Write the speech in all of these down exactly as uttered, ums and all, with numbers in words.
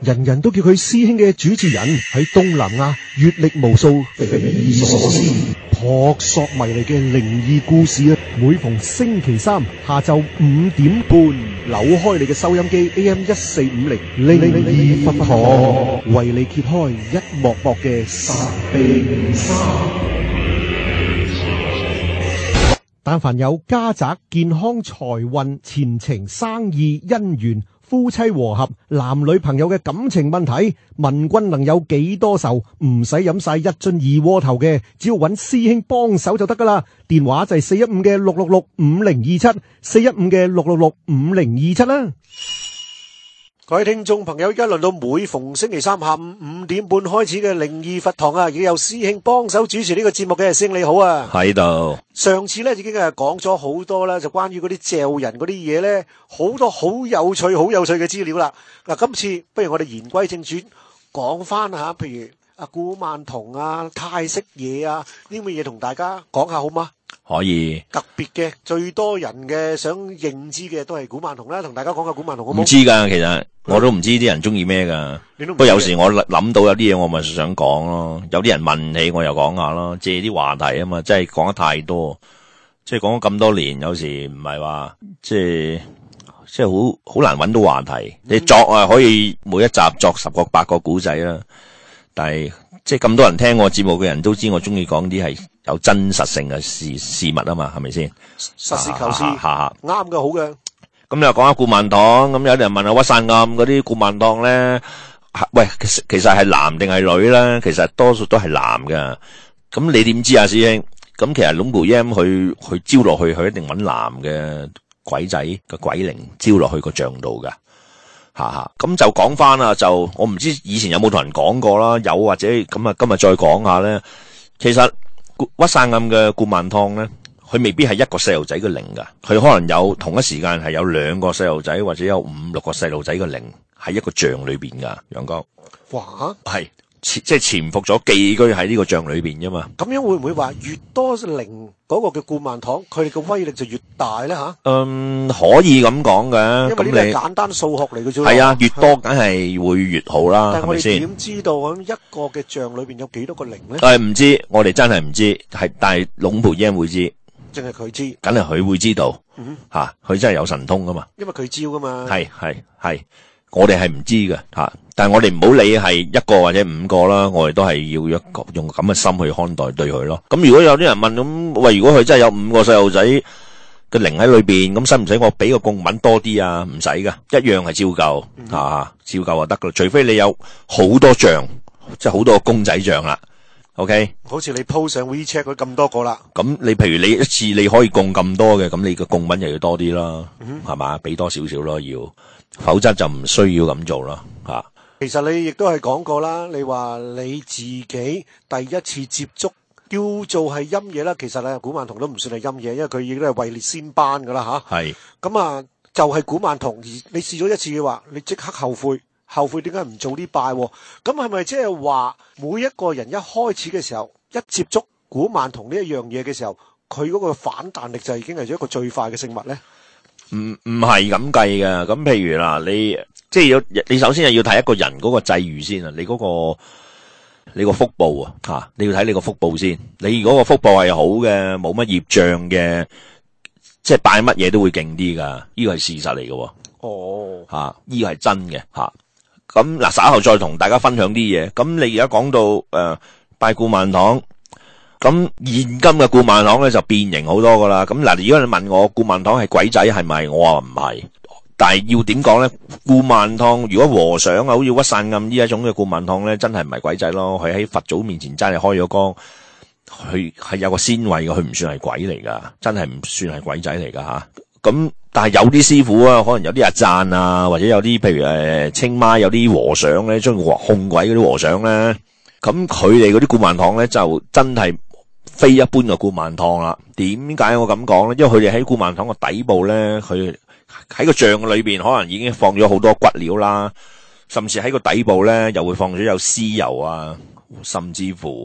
人人都叫佢師兄嘅主持人，喺東南亞閱歷無數，匪夷所思、撲朔迷離嘅靈異故事啊！每逢星期三下晝五點半，扭開你嘅收音機 A M 一四五零，靈異佛堂為你揭開一幕幕嘅神秘沙。但凡有家宅、健康、財運、前程、生意、姻緣、夫妻和合、男女朋友嘅感情問題，問君能有幾多愁？唔使飲晒一樽二鍋頭嘅，只要揾師兄幫手就得噶啦。電話就係四一五嘅六六六五零二七，四一五嘅六六六五零二七啦。各位聽眾朋友，而家輪到每逢星期三下午五點半開始嘅靈異佛堂啊，已經有師兄幫手主持呢個節目嘅。師兄你好啊，喺度。上次咧已經係講咗好多啦，就關於嗰啲嚼人嗰啲嘢咧，好多好有趣、好有趣嘅資料啦。嗱，今次不如我哋言歸正傳，講翻下，譬如阿古曼童啊、泰式嘢啊呢啲咁嘅嘢，同大家講下好嗎？可以。特別嘅最多人嘅想認知嘅都係古曼童啦，同大家講下古曼童好唔好？唔知噶，其實我都唔知啲人中意咩噶。不過有時我諗到有啲嘢，我咪想講咯。有啲人問起，我又講下咯，借啲話題啊嘛。即係講得太多，即係講咗咁多年，有時唔係話即係即係好好難揾到話題。你作啊，可以每一集作十個八個古仔啦。但係即係咁多人聽我節目嘅人都知，我中意講啲係有真實性嘅事事物啊嘛，係咪先？實事求是，啱嘅，好嘅。咁你又講下古曼童，咁有啲人問下屈散暗嗰啲古曼童咧，喂，其實其實係男定係女咧？其實多數都係男嘅。咁你點知啊，師兄？咁其實龍婆 M 佢佢招落去，佢一定揾男嘅鬼仔嘅鬼靈招落去個像度噶。吓吓，咁就講翻啦，就我唔知以前有冇同人講過啦，有或者咁啊，今日再講下咧。其實屈散暗嘅古曼童咧，佢未必係一個細路仔嘅靈噶，佢可能有同一時間係有兩個細路仔或者有五六個細路仔嘅靈喺一個像裏邊噶。楊哥，哇，係即係潛伏咗寄居喺呢個像裏邊啫嘛。咁樣會唔會話越多靈嗰個嘅古曼童，佢哋嘅威力就越大咧吓？嗯，可以咁講嘅。因為呢啲係簡單數學嚟嘅啫。係啊，越多梗係會越好啦，係咪先？但係我哋點知道咁一個嘅像裏邊有幾多個靈咧？誒，唔知，我哋真係唔知，係但係龍婆 M 會知，淨係佢知，梗係佢會知道。嗯，吓，佢真係有神通噶嘛？因為佢招噶嘛。係係係。我哋係唔知嘅吓，但係我哋唔好理係一個或者五個啦，我哋都係要一個用咁嘅心去看待對佢咯。咁如果有啲人問咁，喂，如果佢真係有五個細路仔嘅靈喺裏邊，咁使唔使我俾個供品多啲啊？唔使噶，一樣係照舊吓、啊，照舊就得噶啦。除非你有好多像，即係好多個公仔像啦。OK，好似你 po 上 WeChat 佢咁多個啦。咁你譬如你一次你可以供咁多嘅，咁你個供品又要多啲啦，係嘛？俾多少少咯要。否則就唔需要咁做咯吓。其實你亦都係講過啦，你話你自己第一次接觸叫做係陰嘢啦，其實咧古曼童都唔算係陰嘢，因為佢已經係位列仙班噶啦吓。係咁啊，就係古曼童，而你試咗一次嘅話，你即刻後悔，後悔點解唔早啲拜？咁係咪即係話每一個人一開始嘅時候，一接觸古曼童呢一樣嘢嘅時候，佢嗰個反彈力就已經係一個最快嘅聖物咧？唔唔係咁計嘅，咁譬如啦，你即係要你首先係要睇一個人嗰個際遇先啊，你嗰個你個腹部啊吓，你要睇你個腹部先。你如果個腹部係好嘅，冇乜業障嘅，即係拜乜嘢都會勁啲噶，呢個係事實嚟嘅。哦，吓呢個係真嘅吓。咁嗱，稍後再同大家分享啲嘢。咁你而家講到誒、呃、拜古曼童。咁現今嘅古曼童咧就變形好多噶啦。咁嗱，如果你問我古曼童係鬼仔係咪？我話唔係。但係要點講咧？古曼童如果和尚啊，好似屈散暗呢一種嘅古曼童咧，真係唔係鬼仔咯。佢喺佛祖面前真係開咗光，佢係有個仙位嘅，佢唔算係鬼嚟噶，真係唔算係鬼仔嚟噶吓。咁但係有啲師傅啊，可能有啲阿贊啊，或者有啲譬如誒清邁有啲和尚咧，中意控鬼嗰啲和尚咧，咁佢哋嗰啲古曼童咧就真係非一般嘅古曼童啦。點解我咁講咧？因為佢哋喺古曼童個底部咧，佢喺個像裏邊可能已經放咗好多骨料啦，甚至喺個底部咧又會放咗有屍油啊，甚至乎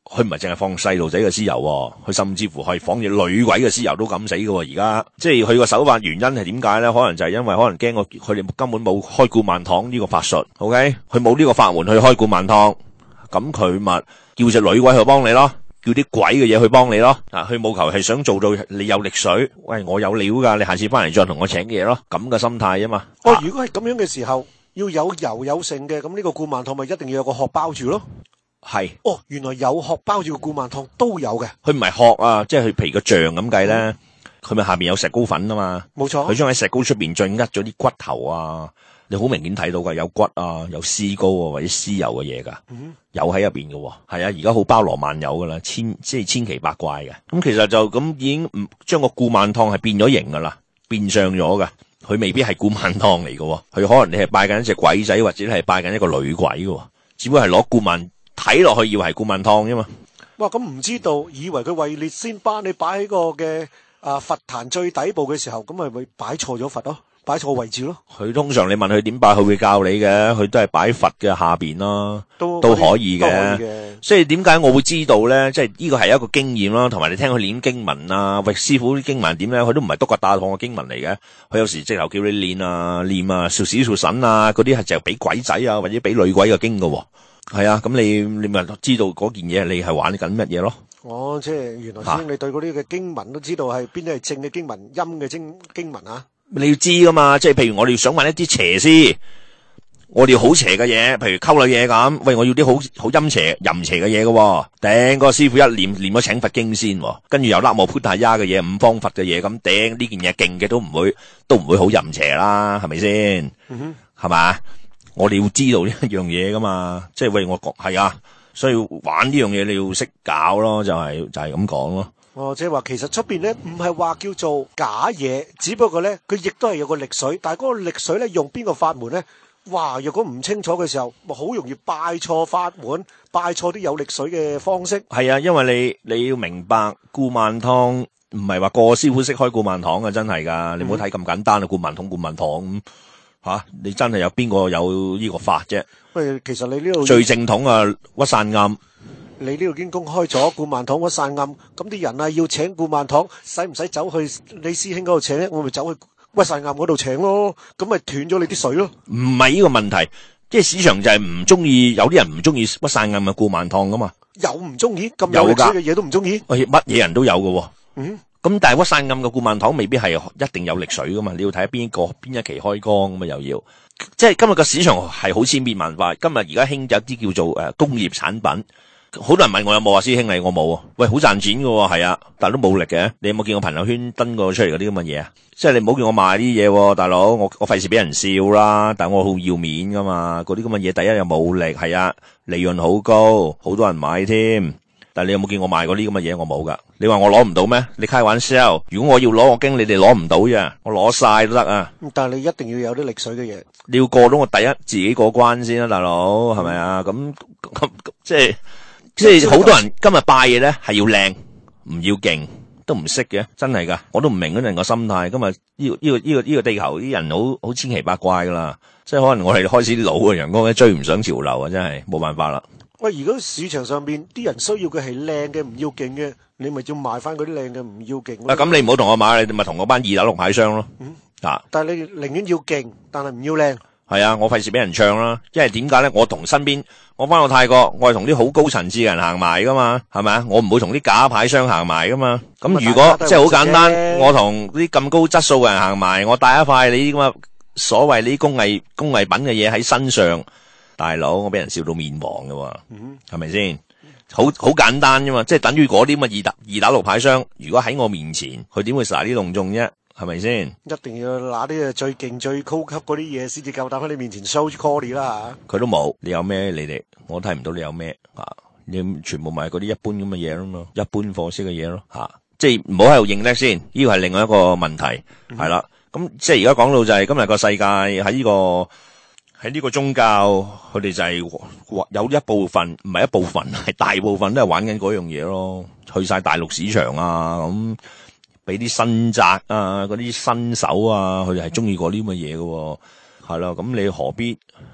佢唔係淨係放細路仔嘅屍油喎，佢甚至乎係放住女鬼嘅屍油都敢死嘅喎。而家即係佢個手法原因係點解咧？可能就係因為可能驚個佢哋根本冇開古曼堂呢個法術 ，OK？佢冇呢個法門去開古曼堂，咁佢咪叫隻女鬼去幫你咯，叫啲鬼嘅嘢去幫你咯。啊，佢務求係想做到你有力水，喂，我有料㗎，你下次翻嚟再同我請嘢咯，咁嘅心態啊嘛。 哦，如果係咁樣嘅時候，要有油有剩嘅，咁呢個古曼堂咪一定要有個殼包住咯。 係， 哦，原來有殼包住個古曼堂都有嘅。 佢唔係殼啊，即係佢皮個像咁計咧，佢咪下邊有石膏粉啊嘛。 冇錯， 佢將喺石膏出邊再呃咗啲骨頭啊，你好明顯睇到噶，有骨啊，有屍膏啊或者屍油嘅嘢噶， 嗯、 有喺入邊嘅。係啊，而家好包羅萬有噶啦，千即係千奇百怪嘅。咁其實就咁已經唔將個古曼堂係變咗形噶啦，變相咗噶。佢未必係古曼堂嚟嘅，佢可能你係拜緊一隻鬼仔，或者你係拜緊一個女鬼嘅，只不過係攞古曼睇落去以為係古曼堂啫嘛。 哇，咁唔知道，以為佢位列仙班，你擺喺個嘅啊佛壇最底部嘅時候，咁咪會擺錯咗佛咯，擺錯位置咯。 佢通常你問佢點拜，佢會教你嘅，佢都係擺佛嘅下邊啦， 都都可以嘅。 嘅。 所以點解我會知道咧？即係呢個係一個經驗啦，同埋你聽佢念經文啊，喂師傅啲經文點咧？佢都唔係篤個大堂嘅經文嚟嘅，佢有時直頭叫你念啊念啊，少屎少神啊，嗰啲係就俾鬼仔啊或者俾女鬼嘅經嘅。係啊，咁你你咪知道嗰件嘢你係玩緊乜嘢咯？ 哦，即係原來先你對嗰啲嘅經文都知道係邊啲係正嘅經文，陰嘅經經文啊？ 你要知噶嘛？即係譬如我哋想玩一啲邪師，我哋要好邪嘅嘢，譬如溝女嘢咁。喂，我要啲好好陰邪淫邪嘅嘢嘅，頂個師傅一念念咗請佛經先，跟住又揦摩พุ提亞嘅嘢，五方佛嘅嘢，咁頂呢件嘢勁嘅都唔會都唔會好淫邪啦，係咪先？嗯哼，係嘛？我哋要知道呢一樣嘢噶嘛，即係喂我講係啊，所以玩呢樣嘢你要識搞咯，就係就係咁講咯。 哦，即係話其實出邊咧唔係話叫做假嘢，只不過咧佢亦都係有個力水，但係嗰個力水咧用邊個法門咧？哇！若果唔清楚嘅時候，咪好容易拜錯法門，拜錯啲有力水嘅方式。 係啊，因為你你要明白古曼堂唔係話個師傅識開古曼堂啊，真係噶，你唔好睇咁簡單啊，古曼堂古曼堂咁。吓、啊！你真係有邊個有呢個法啫？ 喂，其實你呢度最正統啊，屈散暗。 你呢度已經公開咗古曼堂屈散暗，咁啲人啊要請古曼堂，使唔使走去你師兄嗰度請咧？我咪走去屈散暗嗰度請咯，咁咪斷咗你啲水咯。 唔係呢個問題，即係市場就係唔中意，有啲人唔中意屈散暗嘅古曼堂噶嘛。 有唔中意咁有力水嘅嘢都唔中意？ 喂，乜嘢人都有噶。 嗯。 咁但係屈散暗嘅古曼堂未必係一定有力水噶嘛，你要睇邊個邊一期開光咁啊，又要即係今日個市場係好千變萬化。今日而家興有啲叫做誒工業產品，好多人問我有冇啊，師兄你我冇啊，喂好賺錢噶喎，係啊，但係都冇力嘅。你有冇見我朋友圈登過出嚟嗰啲咁嘅嘢啊？即係你唔好叫我賣啲嘢，大佬我我費事俾人笑啦，但係我好要面噶嘛。嗰啲咁嘅嘢，第一又冇力，係啊，利潤好高，好多人買添。但係你有冇見我賣嗰啲咁嘅嘢？我冇噶。你話我攞唔到咩？你開玩笑。如果我要攞，我驚你哋攞唔到啫。我攞晒都得啊。 但係你一定要有啲力水嘅嘢。你要過到我第一自己過關先啦，大佬係咪啊？咁咁即係即係好多人今日拜嘢咧係要靚，唔要勁，都唔識嘅，真係噶。我都唔明嗰啲人個心態。今日呢個呢個呢個呢個地球啲人好好千奇百怪噶啦。即係可能我哋開始老嘅陽光咧追唔上潮流啊，真係冇辦法啦。 喂，如果市場上邊啲人需要嘅係靚嘅，唔要勁嘅，你咪要賣翻嗰啲靚嘅，唔要勁。 啊，咁你唔好同我買，你咪同嗰班二打六牌商咯。 嗯， 啊， 但係你寧願要勁，但係唔要靚。 係啊，我費事俾人唱啦。因為點解咧？我同身邊，我翻到泰國，我係同啲好高層次嘅人行埋噶嘛，係咪啊？我唔會同啲假牌商行埋噶嘛。咁如果即係好簡單，我同啲咁高質素嘅人行埋，我帶一塊你啲咁嘅所謂你啲工藝工藝品嘅嘢喺身上。大佬，我俾人笑到面黃嘅，係咪先？好好簡單啫嘛，即係等於嗰啲咁嘅二打二打六牌商，如果喺我面前，佢點會撒啲隆重啫？係咪先？一定要拿啲最勁最高級嗰啲嘢先至夠膽喺你面前 show quality 啦吓。佢都冇，你有咩？你哋我睇唔到你有咩啊？你全部咪嗰啲一般咁嘅嘢咯嘛，一般貨色嘅嘢咯吓，即係唔好喺度認叻先。呢個係另外一個問題，係、嗯、啦。咁即係而家講到就係、是、今日個世界喺呢、這個。喺呢個宗教，佢哋就係有一部分，唔係一部分，係大部分都係玩緊嗰樣嘢咯。去晒大陸市場啊，咁俾啲新宅啊，嗰啲新手啊，佢哋係中意過呢啲咁嘅嘢嘅，係咯。咁你何必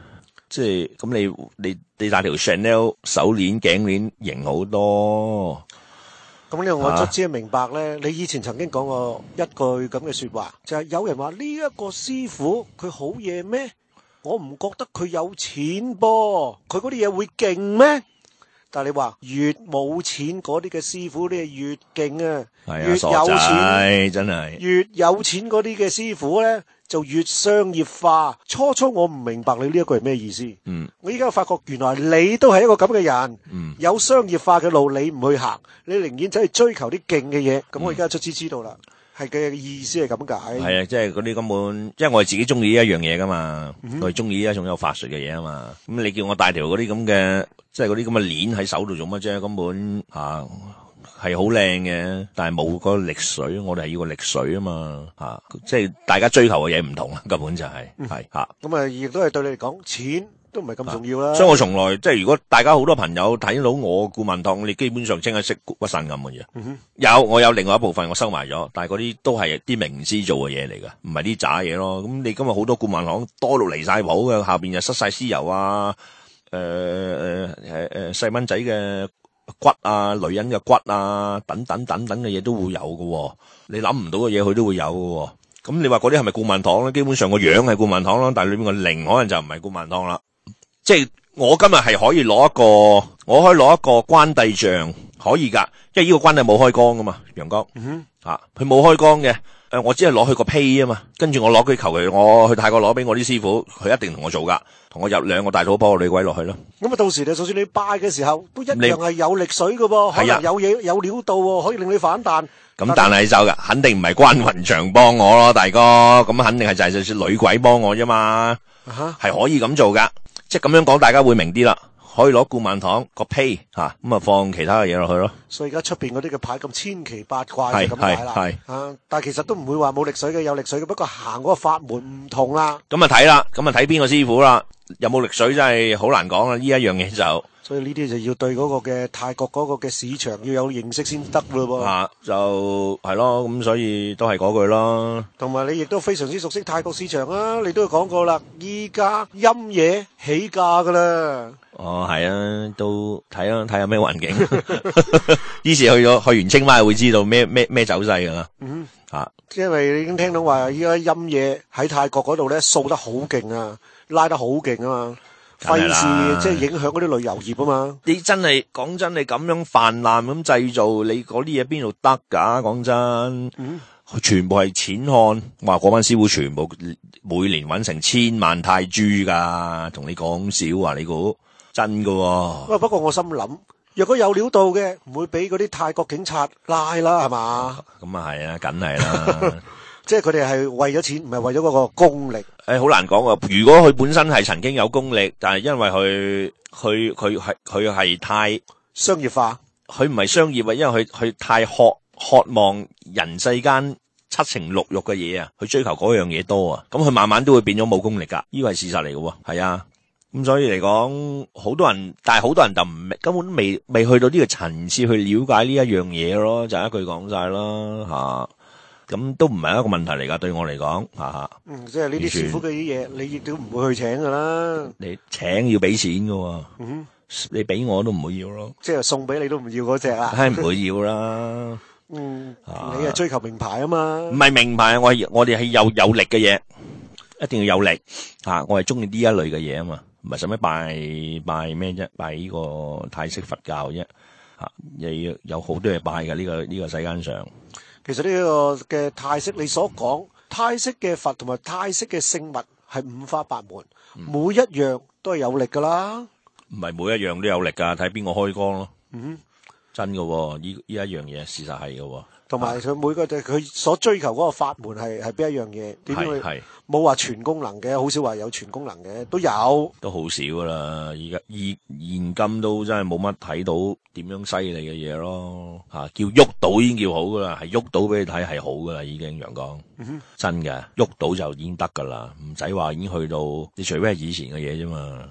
即係咁你你你戴條 Chanel 手鏈頸鏈型好多。 咁呢個我卒之明白咧，你以前曾經講過一句咁嘅說話，就係有人話呢一個師傅佢好嘢咩？我唔覺得佢有錢噃，佢嗰啲嘢會勁咩？但係你話越冇錢嗰啲嘅師傅咧越勁啊，越有錢真係越有錢嗰啲嘅師傅咧就越商業化。初初我唔明白你呢一句係咩意思。 嗯， 我依家發覺原來你都係一個咁嘅人。 嗯， 有商業化嘅路你唔去行，你寧願走去追求啲勁嘅嘢。咁我而家卒之知道啦。係嘅意思係咁解， 係啊，即係嗰啲根本，即係我係自己中意呢一樣嘢噶嘛，嗯、我係中意呢一種有法術嘅嘢啊嘛。咁你叫我帶條嗰啲咁嘅，即係嗰啲咁嘅鏈喺手度做乜啫？根本吓係好靚嘅，但係冇個力水，我哋係要個力水啊嘛，吓、啊、即係大家追求嘅嘢唔同，根本就係係吓。咁啊，亦都係對你嚟講，錢都唔係咁重要啦。所以我從來即係如果大家好多朋友睇到我顧問堂，你基本上真係識骨骨神咁嘅嘢。嗯、有我有另外一部分我收埋咗，但係嗰啲都係啲明師做嘅嘢嚟㗎，唔係啲渣嘢咯。咁你今日好多顧問堂多到離晒譜嘅，下邊又塞晒屍油啊，誒誒誒誒細蚊仔嘅骨啊，女人嘅骨啊，等等等等嘅嘢都會有喎。你諗唔到嘅嘢佢都會有喎。咁你話嗰啲係咪顧問堂咧？基本上個樣係顧問堂啦，但係裏面個靈可能就唔係顧問堂啦。即係我今日係可以攞一個，我可以攞一個關帝像，可以噶，因為呢個關帝冇開光噶嘛，陽光，嗯哼，啊，佢冇開光嘅，誒，我只係攞佢個胚啊嘛，跟住我攞佢求其，我去泰國攞俾我啲師傅，佢一定同我做噶，同我入兩個大肚婆女鬼落去咯。咁啊，到時你就算你拜嘅時候，都一樣係有力水噶噃，可能有嘢有料到喎，可以令你反彈。咁但係就噶，肯定唔係關雲長幫我咯，大哥，咁肯定係就係就算女鬼幫我啫嘛，係可以咁做噶。即係咁樣講，大家會明啲啦。可以攞顧問堂個胚吓，咁啊放其他嘅嘢落去咯。所以而家出邊嗰啲嘅牌咁千奇百怪就咁解啦。係啊，但係其實都唔會話冇力水嘅，有力水嘅，不過行嗰個法門唔同啦。咁啊睇啦，咁啊睇邊個師傅啦，有冇力水真係好難講啦。呢一樣嘢就。所以呢啲就要對嗰個嘅泰國嗰個嘅市場要有認識先得咯噃。啊，就係咯，咁所以都係嗰句咯。同埋你亦都非常之熟悉泰國市場啊，你都有講過啦。依家陰嘢起價噶啦。哦，係啊，都睇啊，睇下咩環境。於是去咗去完清邁會知道咩咩咩走勢噶啦。嗯，啊，因為你已經聽到話依家陰嘢喺泰國嗰度咧掃得好勁啊，拉得好勁啊嘛。費事即係影響嗰啲旅遊業啊嘛！你真係講真，你咁樣泛濫咁製造，你嗰啲嘢邊度得噶？講真，嗯，全部係錢看，話嗰班師傅全部每年搵成千萬泰銖噶，同你講少啊？你估真噶？喂，不過我心諗，若果有料到嘅，唔會俾嗰啲泰國警察拉啦，係嘛？咁啊係啊，梗係啦。即係佢哋係為咗錢，唔係為咗嗰個功力。誒、欸，好難講啊！如果佢本身係曾經有功力，但係因為佢佢佢係佢係太商業化，佢唔係商業啊，因為佢佢太渴渴望人世間七情六欲嘅嘢啊，去追求嗰樣嘢多啊，咁佢慢慢都會變咗冇功力噶，呢個係事實嚟嘅喎，係啊。咁所以嚟講，好多人，但係好多人就唔根本未未去到呢個層次去了解呢一樣嘢咯，就一句講晒啦吓。咁都唔係一個問題嚟噶，對我嚟講，吓吓。嗯，即係呢啲師傅嘅啲嘢，你亦都唔會去請噶啦。你請要俾錢噶，嗯，你俾我都唔會要咯。即係送俾你都唔要嗰隻啊？梗係唔會要啦。嗯，你係追求名牌啊嘛？唔係名牌，我係我哋係有有力嘅嘢，一定要有力吓。我係中意呢一類嘅嘢啊嘛，唔係使乜拜拜咩啫？拜呢個泰式佛教啫，吓，又有好多嘢拜嘅呢個呢個世間上。其實呢個嘅泰式，你所講泰式嘅佛同埋泰式嘅聖物係五花八門，嗯、每一樣都係有力噶啦。唔係每一樣都有力噶，睇邊個開光咯。嗯，真噶，呢呢一樣嘢事實係噶。同埋佢每個佢所追求嗰個法門係係邊一樣嘢？點去？冇話全功能嘅，好少話有全功能嘅，都有。都好少噶啦，而家現現今都真係冇乜睇到點樣犀利嘅嘢咯。吓、啊，叫喐到已經叫好噶啦，係喐到俾你睇係好噶啦，已經陽光。嗯、真嘅，喐到就已經得噶啦，唔使話已經去到，你除非係以前嘅嘢啫嘛。啊。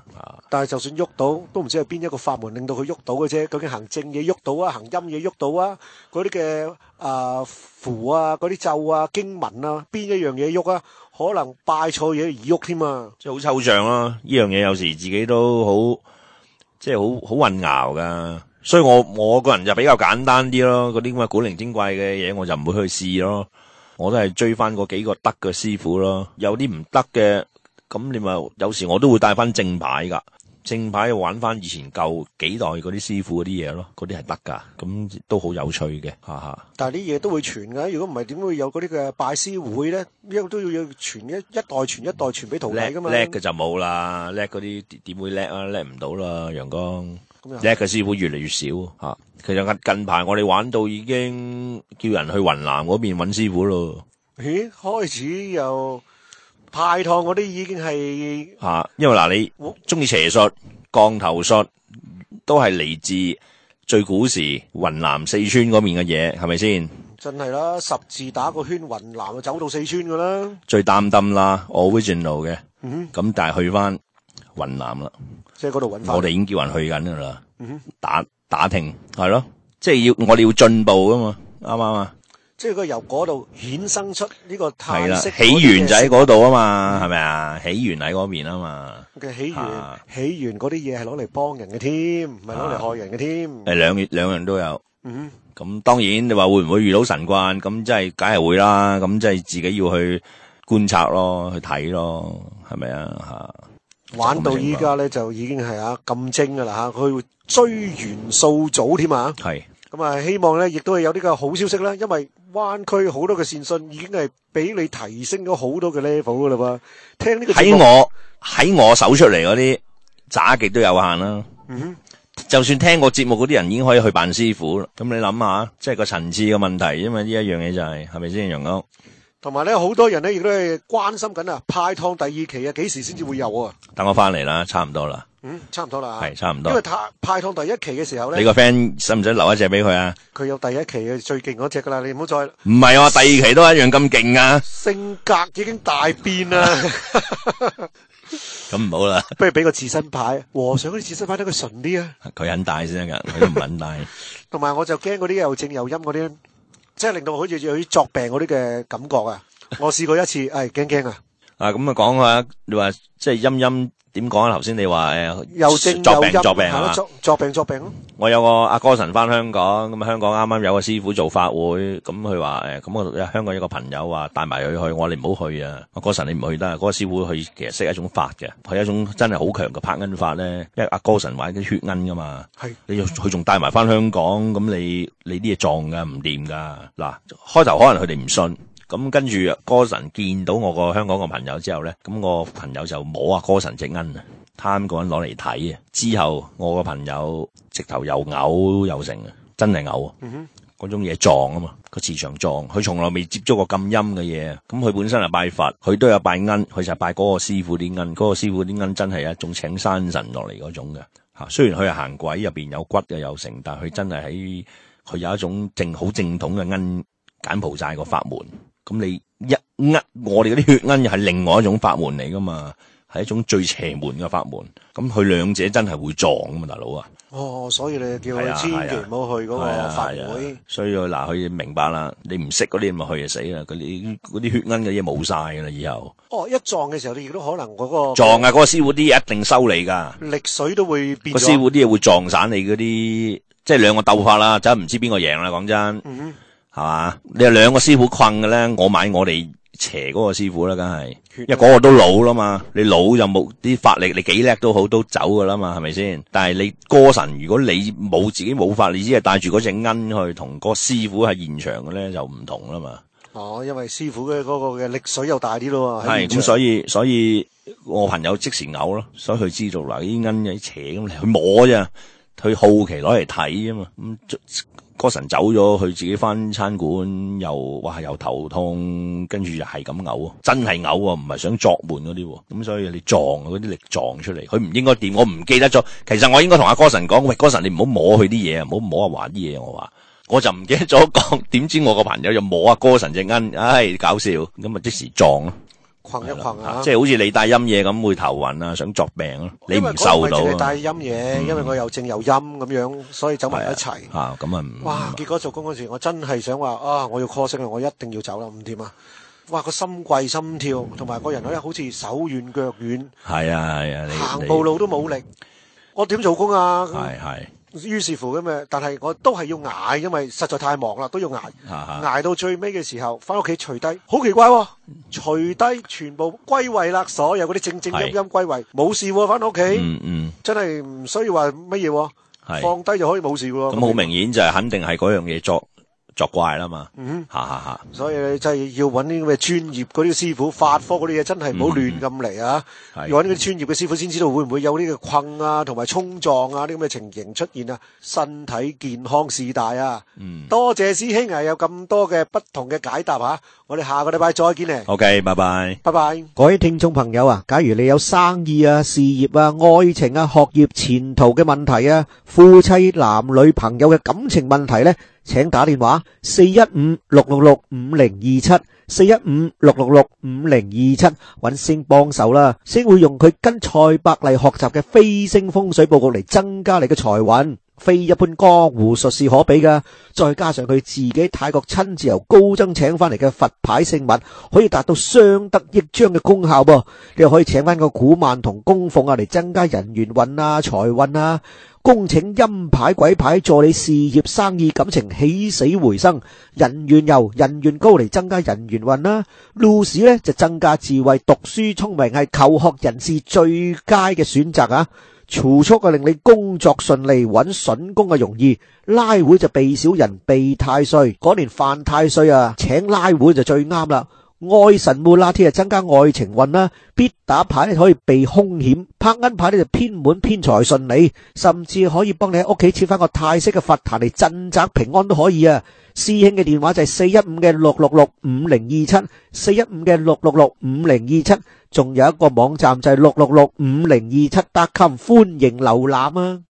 但係就算喐到，都唔知係邊一個法門令到佢喐到嘅啫。究竟行正嘢喐到啊，行陰嘢喐到啊？嗰啲嘅啊符啊，嗰啲咒啊、經文啊，邊一樣嘢喐啊？可能拜錯嘢而喐添啊！ 即係好抽象咯，呢樣嘢有時自己都好，即係好好混淆噶。所以我我個人就比較簡單啲咯，嗰啲咁嘅古靈精怪嘅嘢我就唔會去試咯。我都係追翻嗰幾個得嘅師傅咯。有啲唔得嘅，咁你咪有時我都會帶翻正牌噶。正牌玩翻以前舊幾代嗰啲師傅嗰啲嘢咯，嗰啲係得噶，咁都好有趣嘅，哈哈。但係啲嘢都會傳噶，如果唔係點會有嗰啲嘅拜師會咧？一都要傳一一代傳一代傳俾徒弟噶嘛。叻嘅就冇啦，叻嗰啲點會叻啊？叻唔到啦，陽光。叻嘅師傅越嚟越少吓。其實近排我哋玩到已經叫人去雲南嗰邊揾師傅咯。咦？開始又派堂嗰啲已經係吓、啊，因為嗱你中意邪術、降頭術都係嚟自最古時雲南四川嗰邊嘅嘢，係咪先？真係啦，十字打個圈，雲南就走到四川噶啦。最擔tâm啦 ，original 嘅，咁、嗯、但係去翻雲南啦，即係嗰度揾翻。我哋已經叫人去緊噶啦，打打聽係咯，即係要我哋要進步噶嘛，啱唔啱啊？即係佢由嗰度衍生出呢個泰式，起源就喺嗰度啊嘛，係咪啊？起源喺嗰邊啊嘛。嘅起源，啊、起源嗰啲嘢係攞嚟幫人嘅添，唔係攞嚟害人嘅添。誒、啊，兩兩樣都有。嗯，咁當然你話會唔會遇到神棍？咁即係梗係會啦。咁即係自己要去觀察咯，去睇咯，係咪啊？吓，玩到依家咧就已經係啊咁精噶啦吓，佢會追元素組添啊。係。咁啊，希望咧亦都係有呢個好消息啦，因為灣區好多嘅善信已經係俾你提升咗好多嘅 level 噶啦噃。聽呢個喺我喺我手出嚟嗰啲渣極都有限啦。嗯哼，就算聽過節目嗰啲人已經可以去扮師傅啦。咁你諗下，即係個層次嘅問題，因為呢一樣嘢就係係咪先，楊哥？同埋咧，好多人咧亦都係關心緊啊，派湯第二期啊，幾時先至會有啊？等我翻嚟啦，差唔多啦。嗯，差唔多啦，係差唔多。因為派派湯第一期嘅時候咧，你個 friend 使唔使留一隻俾佢啊？佢有第一期嘅最勁嗰隻噶啦，你唔好再唔係啊，第二期都一樣咁勁啊！性格已經大變啦，咁唔好啦。不如俾個刺身牌，和尚嗰啲刺身牌得佢純啲啊！佢很大先得噶，佢都唔很大。同埋我就驚嗰啲又正又陰嗰啲，即係令到好似有啲作病嗰啲嘅感覺啊！我試過一次，係驚驚啊！啊，咁啊講下，你話即係陰陰。點講啊？頭先你話誒，又正作病作病係嘛？作作病作病咯。我有個阿哥神翻香港，咁啊香港啱啱有個師傅做法會，咁佢話誒，咁我香港有個朋友話帶埋佢去，我話你唔好去啊。阿哥神你唔去得，嗰個師傅佢其實識一種法嘅，係一種真係好強嘅拍恩法咧。因為阿哥神玩啲血恩噶嘛，係你佢仲帶埋翻香港，咁你你啲嘢撞噶唔掂噶。嗱，開頭可能佢哋唔信。咁跟住歌神見到我個香港個朋友之後咧，咁我朋友就摸啊歌神隻恩啊，貪個人攞嚟睇啊。之後我個朋友直頭又嘔又成啊，真係嘔啊！嗰、嗯、種嘢撞啊嘛，個磁場撞，佢從來未接觸過咁陰嘅嘢。咁佢本身係拜佛，佢都有拜恩，佢就係拜嗰個師傅啲恩。嗰、嗰個師傅啲恩真係一種請山神落嚟嗰種嘅吓。雖然佢係行鬼入邊有骨嘅有成，但係佢真係喺佢有一種正好正統嘅恩柬埔寨個法門。咁你一呃我哋嗰啲血恩又係另外一種法門嚟噶嘛，係一種最邪門嘅法門。咁佢兩者真係會撞噶嘛，大佬啊！哦，所以你叫佢千祈唔好去嗰個法會。所以嗱，佢明白啦。你唔識嗰啲咪去就死啦。嗰啲嗰啲血恩嘅嘢冇晒噶啦，以後。哦，一撞嘅時候，你亦都可能嗰個撞啊！嗰個師傅啲嘢一定收你噶，力水都會變咗。個師傅啲嘢會撞散你嗰啲，即係兩個鬥法啦，真係唔知邊個贏啦。講真。嗯係嘛？你係兩個師傅困嘅咧，我買我哋邪嗰個師傅啦，梗係，因為嗰個都老啦嘛，你老就冇啲法力，你幾叻都好，都走噶啦嘛，係咪先？但係你歌神，如果你冇自己冇法，你只係帶住嗰隻恩去同嗰個師傅係現場嘅咧，就唔同啦嘛。哦，因為師傅嘅嗰個嘅力水又大啲咯。係咁，所以所以我朋友即時嘔咯，所以佢知道嗱，啲恩有啲邪咁嚟，去摸啫，佢好奇攞嚟睇啊嘛，咁。歌神走咗，佢自己翻餐館又哇又頭痛，跟住又係咁嘔，真係嘔啊，唔係想作悶嗰啲，咁所以你撞嗰啲力撞出嚟，佢唔應該掂，我唔記得咗。其實我應該同阿歌神講，喂，歌神你唔好摸佢啲嘢啊，唔好摸阿華啲嘢，我話我就唔記得咗講，點知我個朋友就摸阿歌神隻恩，唉搞笑，咁啊即時撞咯。 困一困啊！ 即係好似你帶陰嘢咁會頭暈啊，想作病咯，你唔受到。 因為嗰個唔係淨係帶陰嘢，因為我又正又陰咁樣，所以走埋一齊。 啊，咁啊唔。 哇！結果做工嗰時，我真係想話啊，我要 call 聲啊，我一定要走啦，唔掂啊！哇！個心悸心跳，同埋個人咧好似手軟腳軟。 係啊係啊， 行步路都冇力，我點做工啊？ 係係。 於是乎咁嘅，但係我都係要捱，因為實在太忙啦，都要捱。捱到最尾嘅時候，翻屋企除低，好奇怪喎！除低全部歸位啦，所有嗰啲正正陰陰歸位，冇事喎，翻到屋企， 嗯嗯， 真係唔需要話乜嘢，放低就可以冇事喎。 咁好明顯就係肯定係嗰樣嘢作作怪啦嘛。 嗯， 吓吓吓。 所以你真係要揾啲咁嘅專業嗰啲師傅，法科嗰啲嘢真係唔好亂咁嚟啊！要揾啲專業嘅師傅先知道會唔會有呢個困啊，同埋衝撞啊啲咁嘅情形出現啊！身體健康事大啊！嗯，多謝師兄啊，有咁多嘅不同嘅解答啊！我哋下個禮拜再見咧。 OK， 拜拜， 拜拜。 各位聽眾朋友啊，假如你有生意啊、事業啊、愛情啊、學業前途嘅問題啊，夫妻男女朋友嘅感情問題呢，請打電話四一五六六六五零二七，四一五六六六五零二七，揾星幫手啦，星會用佢跟蔡百麗學習嘅飛星風水佈局嚟增加你嘅財運，非一般江湖術士可比噶，再加上佢自己泰國親自由高僧請翻嚟嘅佛牌聖物，可以達到相得益彰嘅功效噃。你又可以請翻個古曼童供奉啊，嚟增加人緣運啊、財運啊。恭請陰牌鬼牌助你事業生意感情起死回生，人緣油人緣高嚟增加人緣運啦。路士呢就增加智慧，讀書聰明係求學人士最佳嘅選擇啊！儲蓄啊令你工作順利，揾筍工啊容易。拉會就避小人避太歲，嗰年犯太歲啊，請拉會就最啱啦。愛神烏拉天啊，增加愛情運啦。必打牌咧可以避凶險，拍銀牌咧就偏門偏財順利，甚至可以幫你喺屋企設翻個泰式嘅佛壇嚟鎮宅平安都可以啊。師兄嘅電話就係四一五嘅六六六五零二七，四一五嘅六六六五零二七，仲有一個網站就係六六六五零二七 dot com，歡迎瀏覽啊。